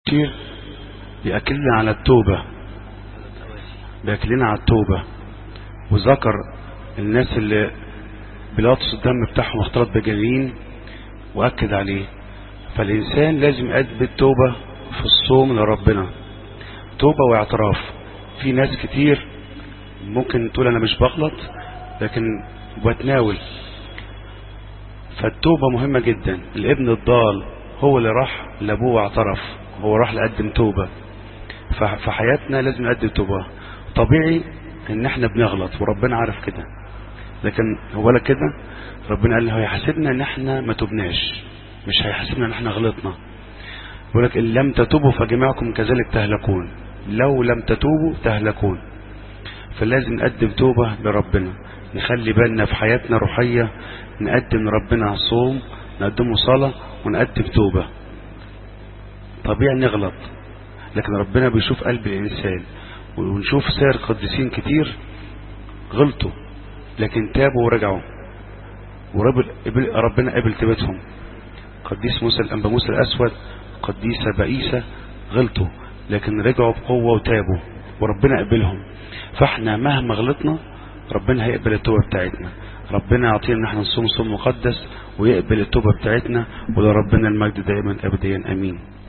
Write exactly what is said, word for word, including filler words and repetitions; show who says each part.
Speaker 1: كتير بيأكلنا على التوبة بيأكلنا على التوبة وذكر الناس اللي بيلاطس الدم بتاعهم اختلط بجنين وأكد عليه. فالإنسان لازم يقدم التوبة في الصوم لربنا، توبة واعتراف. في ناس كتير ممكن تقول أنا مش بغلط لكن بتناول، فالتوبة مهمة جدا. الابن الضال هو اللي راح لأبوه واعترف، هو راح لقدم توبة. في حياتنا لازم نقدم توبة. طبيعي ان احنا بنغلط وربنا عارف كده، لكن هو لا كده ربنا قال له هيحاسبنا ان احنا ما توبناش، مش هيحاسبنا ان احنا غلطنا. يقول لك ان لم تتوبوا فجميعكم كذلك تهلكون، لو لم تتوبوا تهلكون. فلازم نقدم توبة لربنا، نخلي بالنا في حياتنا روحية، نقدم لربنا صوم، نقدمه صلاة، ونقدم توبة. طبيعي نغلط، لكن ربنا بيشوف قلب الإنسان، ونشوف سير قديسين كتير غلطوا لكن تابوا ورجعوا وربنا قبل توبتهم. قديس موسى الأنبا موسى الأسود، قديسة بائسة، غلطوا لكن رجعوا بقوة وتابوا وربنا قبلهم. فاحنا مهما غلطنا ربنا هيقبل التوبة بتاعتنا. ربنا يعطينا ان احنا نصوم صوم مقدس ويقبل التوبة بتاعتنا، ولربنا المجد دائما ابديا امين.